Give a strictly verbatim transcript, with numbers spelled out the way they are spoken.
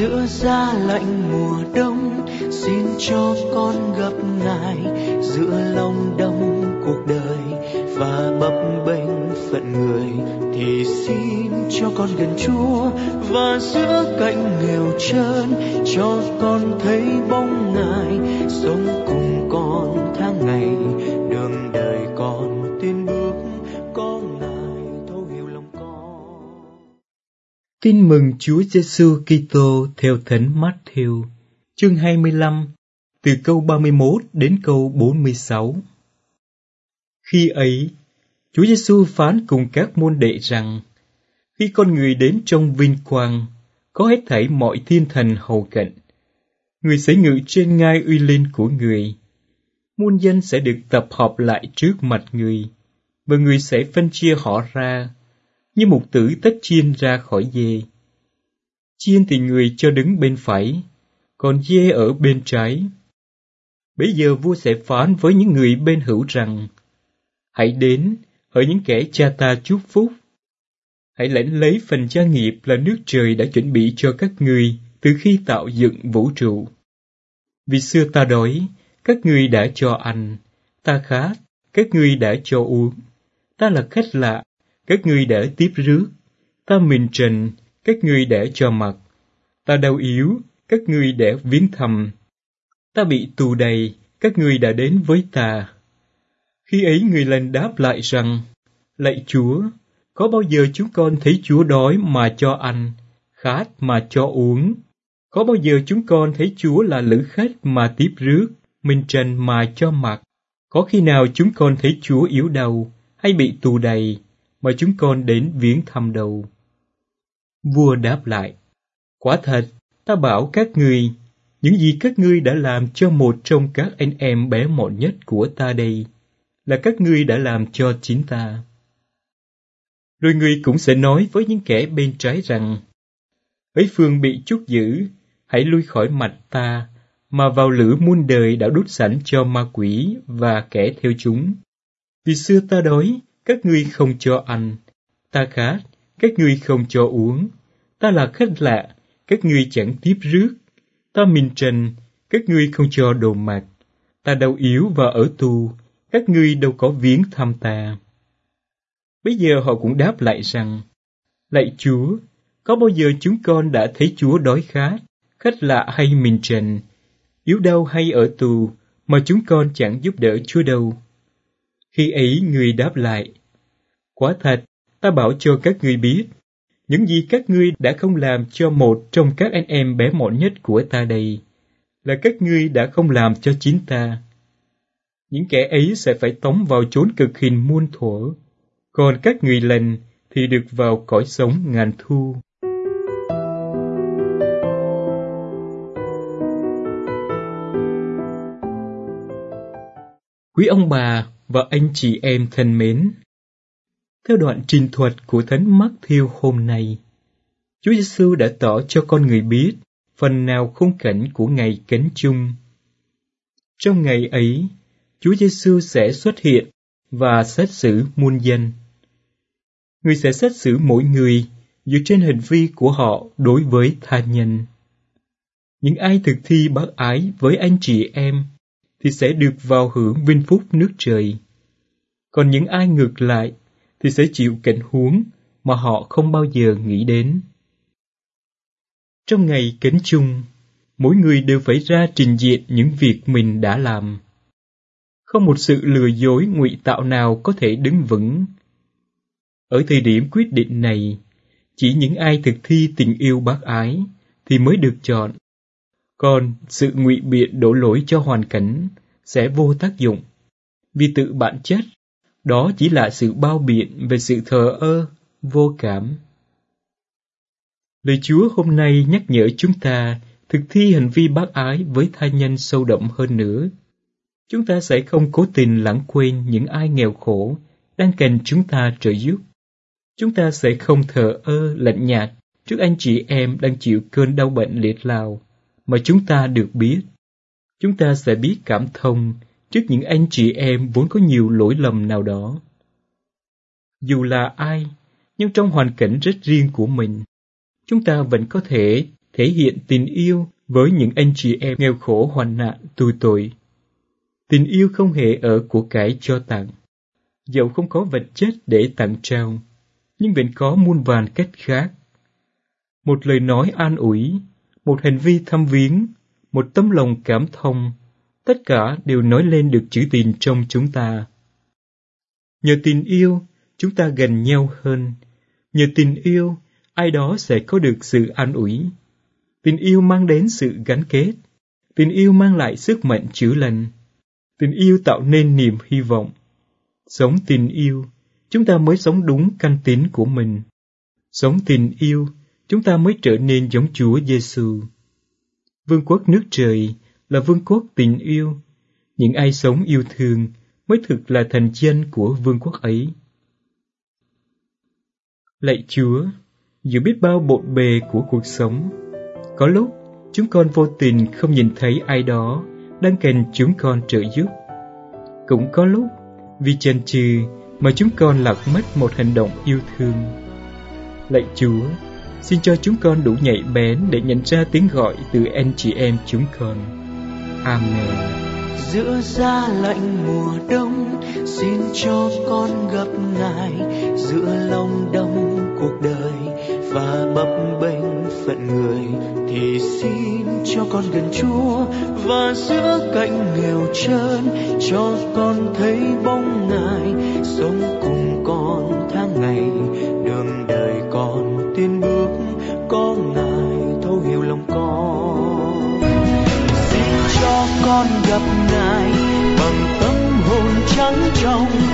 giữa giá lạnh mùa đông, xin cho con gặp Ngài giữa lòng đông cuộc đời và bấp bênh phận người. Thì xin cho con gần Chúa, và giữa cảnh nghèo trơn cho con thấy bóng Ngài sống cùng con tháng ngày. Đường đời con tiến bước, có Ngài thấu hiểu lòng con. Tin mừng Chúa Giêsu Kitô theo Thánh Matthew, chương hai mươi lăm, từ câu ba mươi mốt đến câu bốn mươi sáu. Khi ấy, Chúa Giêsu phán cùng các môn đệ rằng: khi con người đến trong vinh quang, có hết thảy mọi thiên thần hầu cận, người sẽ ngự trên ngai uy linh của người. Muôn dân sẽ được tập hợp lại trước mặt người, và người sẽ phân chia họ ra, như mục tử tách chiên ra khỏi dê. Chiên thì người cho đứng bên phải, còn dê ở bên trái. Bấy giờ vua sẽ phán với những người bên hữu rằng: hãy đến, hỡi những kẻ cha ta chúc phúc, hãy lãnh lấy phần gia nghiệp là nước trời đã chuẩn bị cho các ngươi từ khi tạo dựng vũ trụ. Vì xưa ta đói, các ngươi đã cho ăn; ta khát, các ngươi đã cho uống; ta là khách lạ, các ngươi đã tiếp rước; ta mình trần, các ngươi đã cho mặc; ta đau yếu, các ngươi đã viếng thăm; ta bị tù đầy, các ngươi đã đến với ta. Khi ấy người lành đáp lại rằng: lạy Chúa, có bao giờ chúng con thấy Chúa đói mà cho ăn, khát mà cho uống? Có bao giờ chúng con thấy Chúa là lữ khách mà tiếp rước, mình trần mà cho mặc? Có khi nào chúng con thấy Chúa yếu đau hay bị tù đầy mà chúng con đến viếng thăm đâu? Vua đáp lại: quả thật, ta bảo các ngươi, những gì các ngươi đã làm cho một trong các anh em bé mọn nhất của ta đây, là các ngươi đã làm cho chính ta. Rồi người cũng sẽ nói với những kẻ bên trái rằng: ấy phương bị trút giữ, hãy lui khỏi mặt ta, mà vào lửa muôn đời đã đút sẵn cho ma quỷ và kẻ theo chúng. Vì xưa ta đói, các ngươi không cho ăn; ta khát, các ngươi không cho uống; ta là khách lạ, các ngươi chẳng tiếp rước; ta mình trần, các ngươi không cho đồ mặc; ta đau yếu và ở tù, các ngươi đâu có viếng thăm ta. Bây giờ họ cũng đáp lại rằng: lạy Chúa, có bao giờ chúng con đã thấy Chúa đói khát, khách lạ hay mình trần, yếu đau hay ở tù, mà chúng con chẳng giúp đỡ Chúa đâu? Khi ấy người đáp lại: quả thật, ta bảo cho các ngươi biết, những gì các ngươi đã không làm cho một trong các anh em bé mọn nhất của ta đây, là các ngươi đã không làm cho chính ta. Những kẻ ấy sẽ phải tống vào chốn cực hình muôn thuở, còn các người lành thì được vào cõi sống ngàn thu. Quý ông bà và anh chị em thân mến, theo đoạn trình thuật của Thánh Matthew hôm nay, Chúa Giêsu đã tỏ cho con người biết phần nào khung cảnh của ngày Cánh Chung. Trong ngày ấy, Chúa Giêsu sẽ xuất hiện và xét xử muôn dân. Người sẽ xét xử mỗi người dựa trên hành vi của họ đối với tha nhân. Những ai thực thi bác ái với anh chị em thì sẽ được vào hưởng vinh phúc nước trời. Còn những ai ngược lại thì sẽ chịu cảnh huống mà họ không bao giờ nghĩ đến. Trong ngày Cánh Chung, mỗi người đều phải ra trình diện những việc mình đã làm. Không một sự lừa dối ngụy tạo nào có thể đứng vững. Ở thời điểm quyết định này, chỉ những ai thực thi tình yêu bác ái thì mới được chọn. Còn sự ngụy biện đổ lỗi cho hoàn cảnh sẽ vô tác dụng, vì tự bản chất, đó chỉ là sự bao biện về sự thờ ơ, vô cảm. Lời Chúa hôm nay nhắc nhở chúng ta thực thi hành vi bác ái với tha nhân sâu đậm hơn nữa. Chúng ta sẽ không cố tình lãng quên những ai nghèo khổ đang cần chúng ta trợ giúp. Chúng ta sẽ không thờ ơ lạnh nhạt trước anh chị em đang chịu cơn đau bệnh liệt lào mà chúng ta được biết. Chúng ta sẽ biết cảm thông trước những anh chị em vốn có nhiều lỗi lầm nào đó. Dù là ai, nhưng trong hoàn cảnh rất riêng của mình, chúng ta vẫn có thể thể hiện tình yêu với những anh chị em nghèo khổ hoạn nạn tù tội. Tình yêu không hề ở của cải cho tặng, dẫu không có vật chất để tặng trao, nhưng vẫn có muôn vàn cách khác. Một lời nói an ủi, một hành vi thăm viếng, một tấm lòng cảm thông, tất cả đều nói lên được chữ tình trong chúng ta. Nhờ tình yêu, chúng ta gần nhau hơn. Nhờ tình yêu, ai đó sẽ có được sự an ủi. Tình yêu mang đến sự gắn kết. Tình yêu mang lại sức mạnh chữa lành. Tình yêu tạo nên niềm hy vọng. Sống tình yêu, chúng ta mới sống đúng căn tín của mình. Sống tình yêu, chúng ta mới trở nên giống Chúa Giêsu. Vương quốc nước trời là vương quốc tình yêu. Những ai sống yêu thương mới thực là thành dân của vương quốc ấy. Lạy Chúa, dù biết bao bộn bề của cuộc sống, có lúc chúng con vô tình không nhìn thấy ai đó đang cần chúng con trợ giúp. Cũng có lúc vì chần chừ mà chúng con lạc mất một hành động yêu thương. Lạy Chúa, xin cho chúng con đủ nhạy bén để nhận ra tiếng gọi từ anh chị em chúng con. Amen. Giữa giá lạnh mùa đông, xin cho con gặp Ngài giữa lòng đông cuộc đời và bấp bênh phận người, thì xin cho con gần Chúa, và giữa cảnh nghèo trơn cho con thấy bóng Ngài sống cùng con tháng ngày. Đường đời con tiến bước, có Ngài thấu hiểu lòng con. Xin cho con gặp Ngài bằng tâm hồn trắng trong,